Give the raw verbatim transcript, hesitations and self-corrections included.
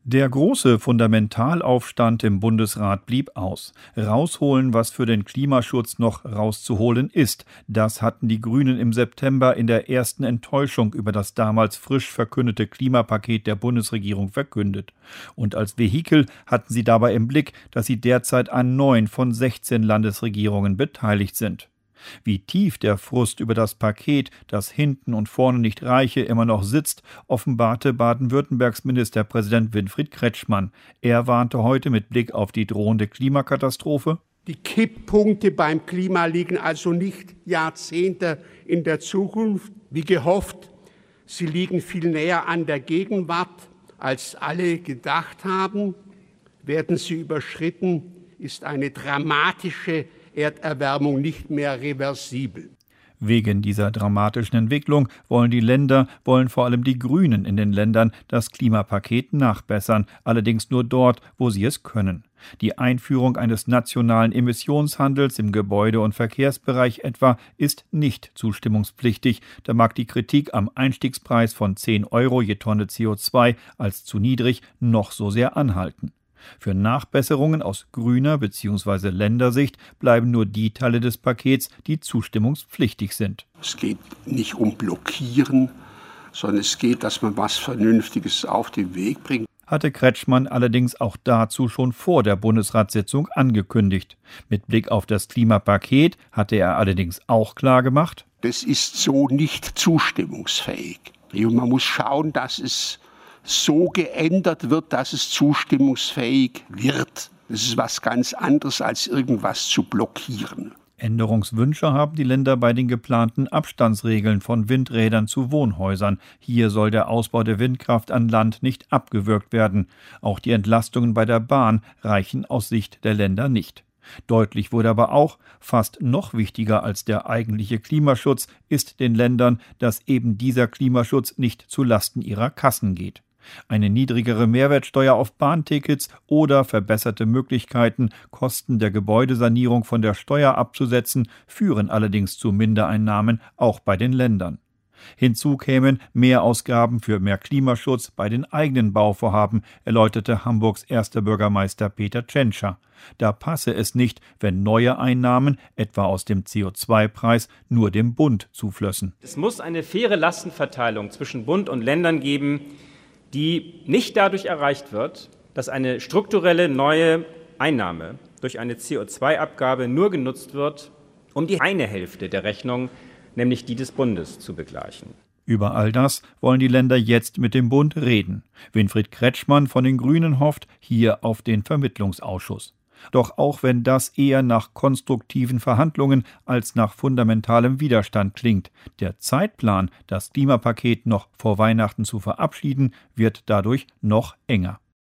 Der große Fundamentalaufstand im Bundesrat blieb aus. Rausholen, was für den Klimaschutz noch rauszuholen ist, das hatten die Grünen im September in der ersten Enttäuschung über das damals frisch verkündete Klimapaket der Bundesregierung verkündet. Und als Vehikel hatten sie dabei im Blick, dass sie derzeit an neun von sechzehn Landesregierungen beteiligt sind. Wie tief der Frust über das Paket, das hinten und vorne nicht reiche, immer noch sitzt, offenbarte Baden-Württembergs Ministerpräsident Winfried Kretschmann. Er warnte heute mit Blick auf die drohende Klimakatastrophe: Die Kipppunkte beim Klima liegen also nicht Jahrzehnte in der Zukunft, wie gehofft. Sie liegen viel näher an der Gegenwart, als alle gedacht haben. Werden sie überschritten, ist eine dramatische Erderwärmung nicht mehr reversibel. Wegen dieser dramatischen Entwicklung wollen die Länder, wollen vor allem die Grünen in den Ländern das Klimapaket nachbessern, allerdings nur dort, wo sie es können. Die Einführung eines nationalen Emissionshandels im Gebäude- und Verkehrsbereich etwa ist nicht zustimmungspflichtig. Da mag die Kritik am Einstiegspreis von zehn Euro je Tonne C O zwei als zu niedrig noch so sehr anhalten. Für Nachbesserungen aus grüner bzw. Ländersicht bleiben nur die Teile des Pakets, die zustimmungspflichtig sind. Es geht nicht um Blockieren, sondern es geht, dass man was Vernünftiges auf den Weg bringt. Hatte Kretschmann allerdings auch dazu schon vor der Bundesratssitzung angekündigt. Mit Blick auf das Klimapaket hatte er allerdings auch klargemacht: Das ist so nicht zustimmungsfähig. Und man muss schauen, dass es so geändert wird, dass es zustimmungsfähig wird. Das ist was ganz anderes, als irgendwas zu blockieren. Änderungswünsche haben die Länder bei den geplanten Abstandsregeln von Windrädern zu Wohnhäusern. Hier soll der Ausbau der Windkraft an Land nicht abgewürgt werden. Auch die Entlastungen bei der Bahn reichen aus Sicht der Länder nicht. Deutlich wurde aber auch, fast noch wichtiger als der eigentliche Klimaschutz ist den Ländern, dass eben dieser Klimaschutz nicht zu Lasten ihrer Kassen geht. Eine niedrigere Mehrwertsteuer auf Bahntickets oder verbesserte Möglichkeiten, Kosten der Gebäudesanierung von der Steuer abzusetzen, führen allerdings zu Mindereinnahmen auch bei den Ländern. Hinzu kämen Mehrausgaben für mehr Klimaschutz bei den eigenen Bauvorhaben, erläuterte Hamburgs erster Bürgermeister Peter Tschentscher. Da passe es nicht, wenn neue Einnahmen, etwa aus dem C O zwei Preis, nur dem Bund zuflössen. Es muss eine faire Lastenverteilung zwischen Bund und Ländern geben, die nicht dadurch erreicht wird, dass eine strukturelle neue Einnahme durch eine C O zwei Abgabe nur genutzt wird, um die eine Hälfte der Rechnung, nämlich die des Bundes, zu begleichen. Über all das wollen die Länder jetzt mit dem Bund reden. Winfried Kretschmann von den Grünen hofft hier auf den Vermittlungsausschuss. Doch auch wenn das eher nach konstruktiven Verhandlungen als nach fundamentalem Widerstand klingt, der Zeitplan, das Klimapaket noch vor Weihnachten zu verabschieden, wird dadurch noch enger.